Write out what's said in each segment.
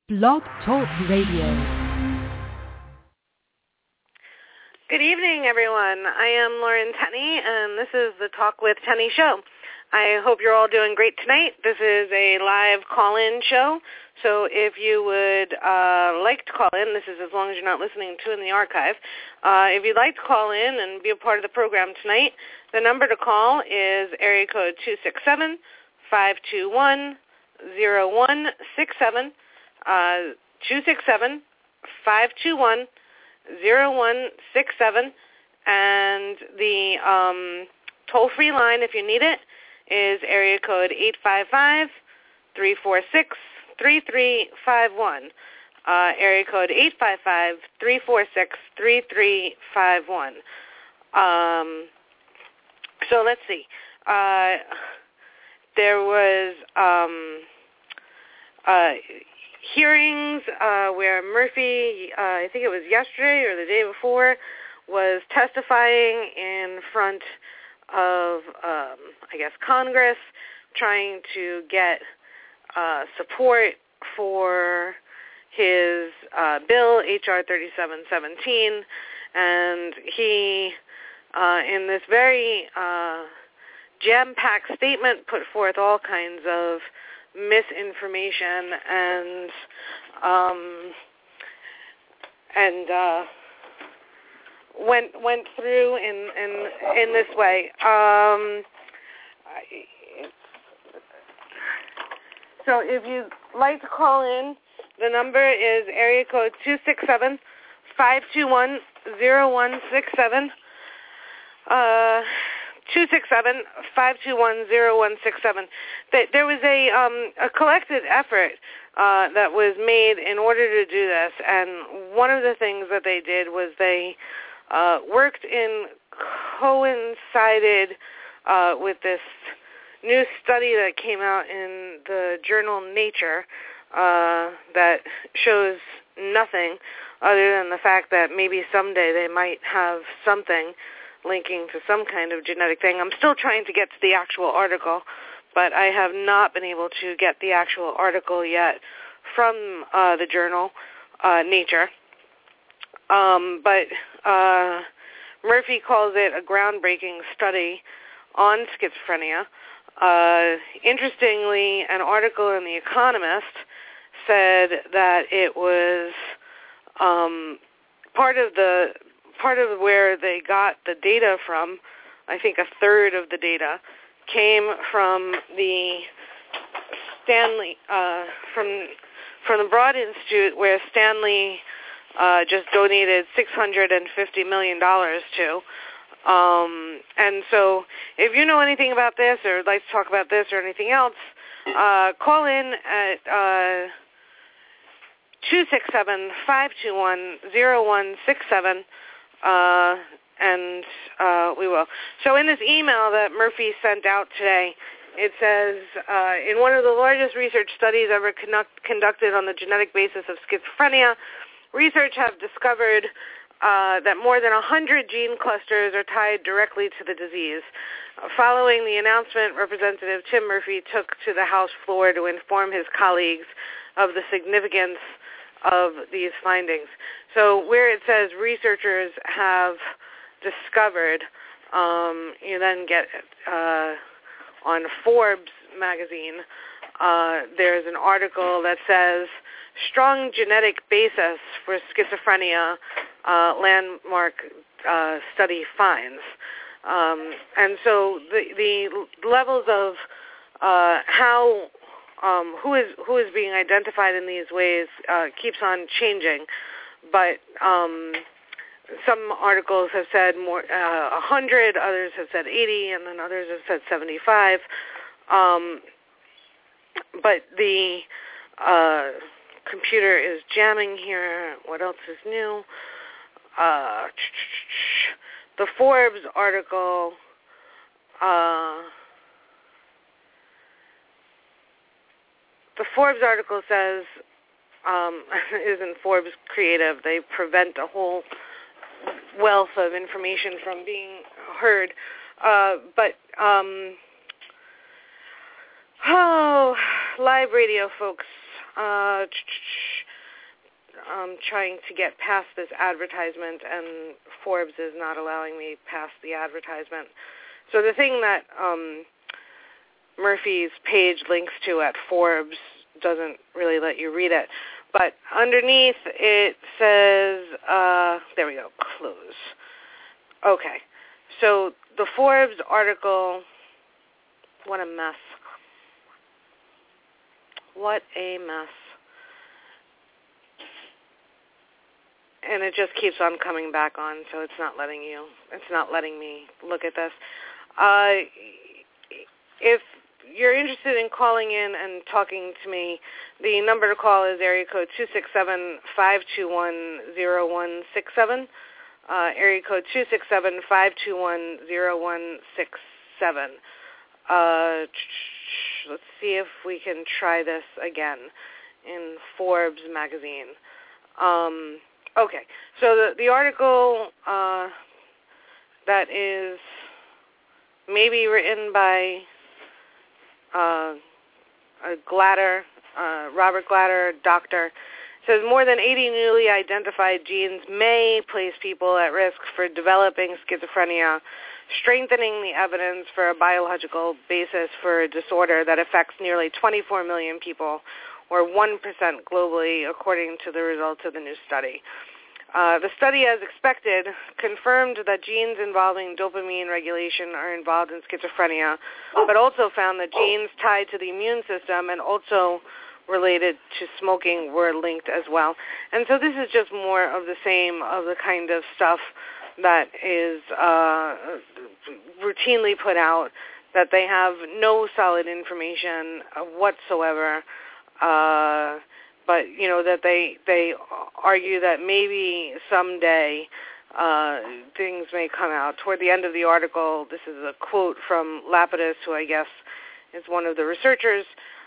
Blog Talk Radio. Good evening, everyone. I am Lauren Tenney, and this is the Talk with Tenney show. I hope you're all doing great tonight. This is a live call-in show, so if you would like to call in, this is as long as you're not listening to in the archive. If you'd like to call in and be a part of the program tonight, the number to call is area code 267-521-0167. 267-521-0167, and the toll-free line, if you need it, is area code 855-346-3351. Area code 855-346-3351. So let's see. There was hearings where Murphy, I think it was yesterday or the day before, was testifying in front of, Congress, trying to get support for his bill, H.R. 3717, and he, in this very jam-packed statement, put forth all kinds of misinformation and went through in this way. So if you'd like to call in, the number is area code 267-521-0167. 267-521-0167. There was a collected effort that was made in order to do this, and one of the things that they did was they worked in coincided with this new study that came out in the journal Nature that shows nothing other than the fact that maybe someday they might have something linking to some kind of genetic thing. I'm still trying to get to the actual article, but I have not been able to get the actual article yet from the journal Nature. But Murphy calls it a groundbreaking study on schizophrenia. Interestingly, an article in The Economist said that it was part of where they got the data from. I think a third of the data came from the Stanley from the Broad Institute, where Stanley just donated $650 million to. And so if you know anything about this or would like to talk about this or anything else, call in at 267-521-0167, and we will. So in this email that Murphy sent out today, it says, in one of the largest research studies ever conducted on the genetic basis of schizophrenia, research have discovered that more than 100 gene clusters are tied directly to the disease. Following the announcement, Representative Tim Murphy took to the House floor to inform his colleagues of the significance of these findings. So where it says researchers have discovered, you then get on Forbes magazine, there's an article that says, strong genetic basis for schizophrenia, landmark study finds. And so the levels of how who is being identified in these ways keeps on changing, but some articles have said more 100, others have said 80, and then others have said 75. But the computer is jamming here. What else is new? The Forbes article. The Forbes article says, isn't Forbes creative? They prevent a whole wealth of information from being heard. Live radio folks. trying to get past this advertisement, and Forbes is not allowing me past the advertisement. So the thing that Murphy's page links to at Forbes doesn't really let you read it. But underneath it says, there we go, close. Okay. So the Forbes article, what a mess. What a mess. And it just keeps on coming back on, so it's not letting me look at this. If you're interested in calling in and talking to me, the number to call is area code 267-521-0167. Area code 267-521-0167. Let's see if we can try this again in Forbes magazine. Okay, so the article that is maybe written by Robert Glatter, doctor, says more than 80 newly identified genes may place people at risk for developing schizophrenia, strengthening the evidence for a biological basis for a disorder that affects nearly 24 million people, or 1% globally, according to the results of the new study. The study, as expected, confirmed that genes involving dopamine regulation are involved in schizophrenia, but also found that genes tied to the immune system and also related to smoking were linked as well. And so this is just more of the same of the kind of stuff that is routinely put out, that they have no solid information whatsoever, but, you know, that they argue that maybe someday things may come out. Toward the end of the article, this is a quote from Lapidus, who I guess is one of the researchers.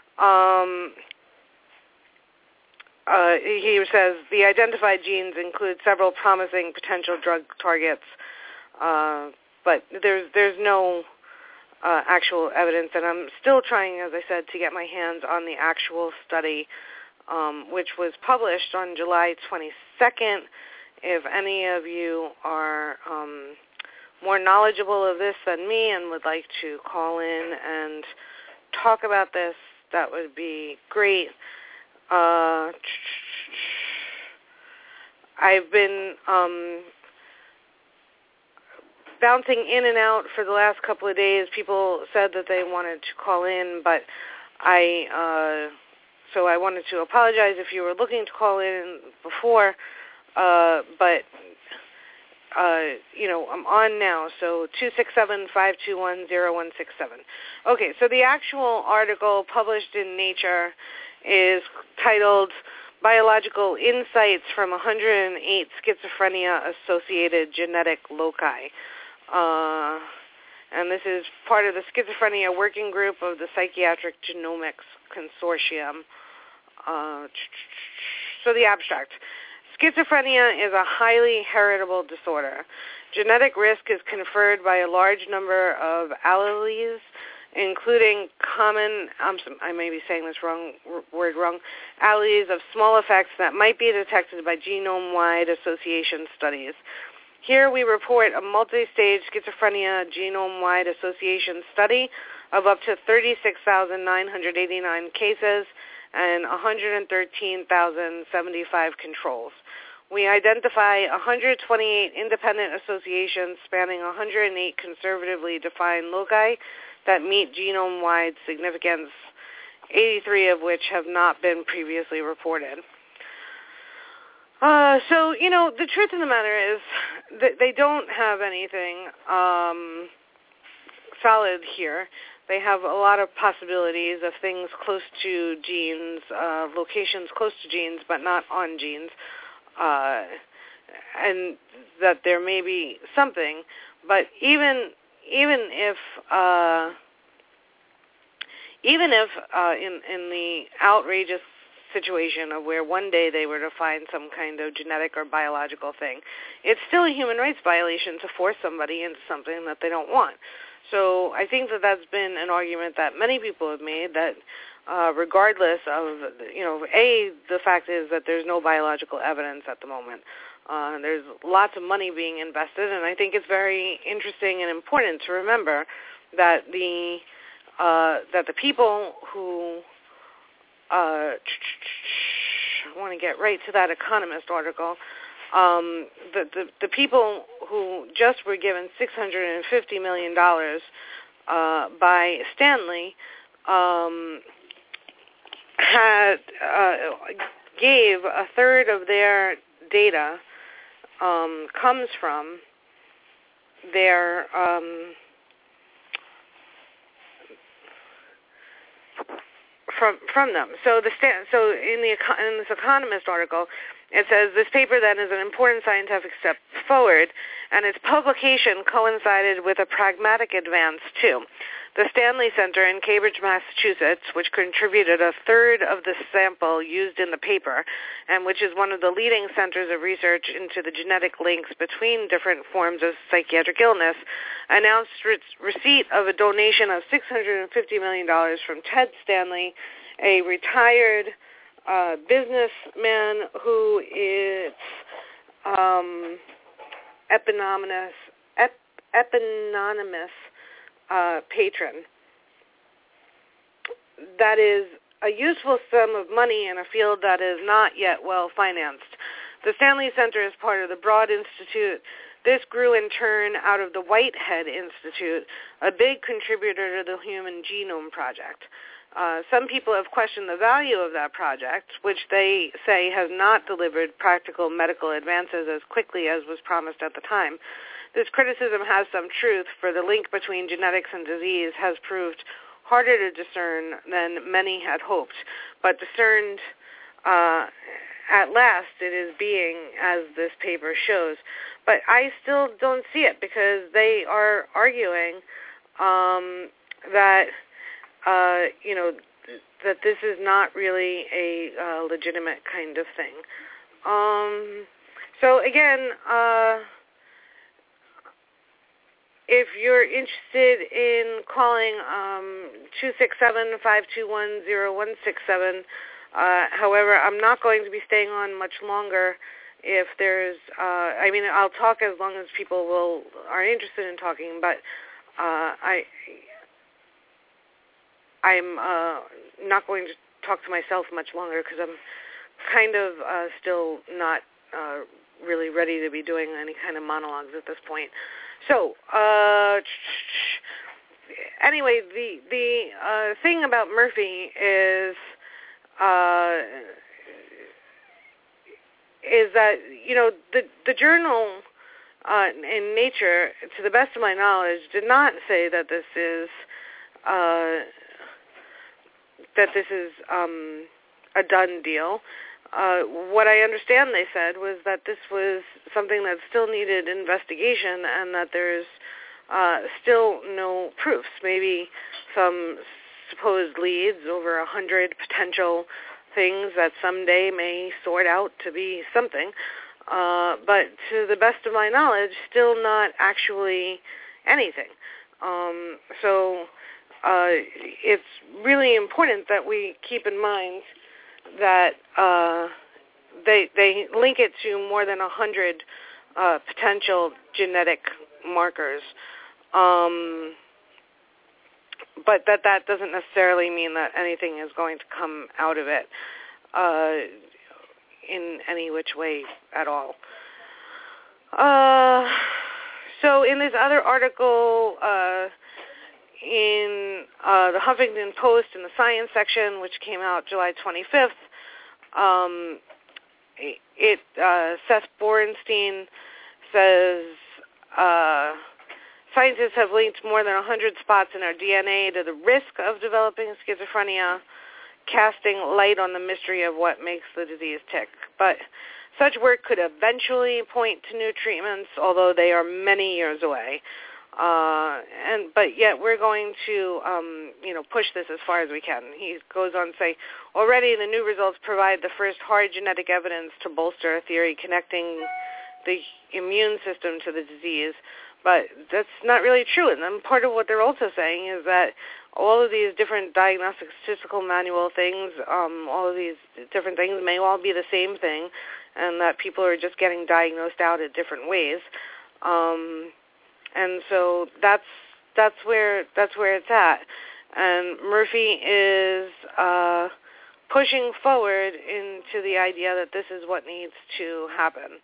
He says the identified genes include several promising potential drug targets, but there's no actual evidence, and I'm still trying, as I said, to get my hands on the actual study, which was published on July 22nd. If any of you are more knowledgeable of this than me and would like to call in and talk about this, that would be great. I've been bouncing in and out for the last couple of days. People said that they wanted to call in, but so I wanted to apologize if you were looking to call in before, but you know, I'm on now, so 267-521-0167. Okay, so the actual article published in Nature is titled Biological Insights from 108 Schizophrenia-Associated Genetic Loci. And this is part of the Schizophrenia Working Group of the Psychiatric Genomics Consortium. So the abstract. Schizophrenia is a highly heritable disorder. Genetic risk is conferred by a large number of alleles, including common, I may be saying this word wrong, alleles of small effects that might be detected by genome-wide association studies. Here we report a multi-stage schizophrenia genome-wide association study of up to 36,989 cases and 113,075 controls. We identify 128 independent associations spanning 108 conservatively defined loci that meet genome-wide significance, 83 of which have not been previously reported. So, you know, the truth of the matter is that they don't have anything solid here. They have a lot of possibilities of things close to genes, locations close to genes, but not on genes, and that there may be something. But even if in the outrageous situation of where one day they were to find some kind of genetic or biological thing, it's still a human rights violation to force somebody into something that they don't want. So I think that that's been an argument that many people have made, that regardless of, the fact is that there's no biological evidence at the moment. There's lots of money being invested, and I think it's very interesting and important to remember that the people who I want to get right to that Economist article. The people who just were given $650 million by Stanley gave a third of their data comes from their from them. So in this Economist article, it says this paper then is an important scientific step forward, and its publication coincided with a pragmatic advance too. The Stanley Center in Cambridge, Massachusetts, which contributed a third of the sample used in the paper, and which is one of the leading centers of research into the genetic links between different forms of psychiatric illness, announced receipt of a donation of $650 million from Ted Stanley, a retired businessman who is eponymous patron. That is a useful sum of money in a field that is not yet well financed. The Stanley Center is part of the Broad Institute. This grew in turn out of the Whitehead Institute, a big contributor to the Human Genome Project. Some people have questioned the value of that project, which they say has not delivered practical medical advances as quickly as was promised at the time. This criticism has some truth, for the link between genetics and disease has proved harder to discern than many had hoped, but discerned at last it is being, as this paper shows. But I still don't see it, because they are arguing that that this is not really a legitimate kind of thing. So again, if you're interested in calling 267-521-0167, however, I'm not going to be staying on much longer. If there's, I'll talk as long as people are interested in talking, but I'm not going to talk to myself much longer, because I'm kind of still not really ready to be doing any kind of monologues at this point. So, anyway, the thing about Murphy is that, the journal in Nature, to the best of my knowledge, did not say that this is a done deal. What I understand they said was that this was something that still needed investigation, and that there's still no proofs. Maybe some supposed leads, over 100 potential things that someday may sort out to be something. But to the best of my knowledge, still not actually anything. So it's really important that we keep in mind that they link it to more than 100 potential genetic markers, but that doesn't necessarily mean that anything is going to come out of it in any which way at all. So in this other article in the Huffington Post in the science section, which came out July 25th, Seth Borenstein says scientists have linked more than 100 spots in our DNA to the risk of developing schizophrenia, casting light on the mystery of what makes the disease tick. But such work could eventually point to new treatments, although they are many years away. But yet we're going to, push this as far as we can. He goes on to say, already the new results provide the first hard genetic evidence to bolster a theory connecting the immune system to the disease. But that's not really true. And then part of what they're also saying is that all of these different diagnostic statistical manual things, all of these different things may all be the same thing, and that people are just getting diagnosed out in different ways. And so that's where it's at. And Murphy is pushing forward into the idea that this is what needs to happen.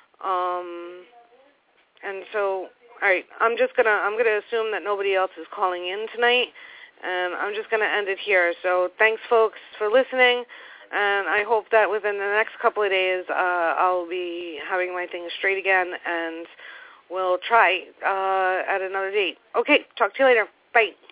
And so, all right, I'm gonna assume that nobody else is calling in tonight, and I'm just gonna end it here. So thanks, folks, for listening, and I hope that within the next couple of days I'll be having my things straight again, and we'll try at another date. Okay, talk to you later. Bye.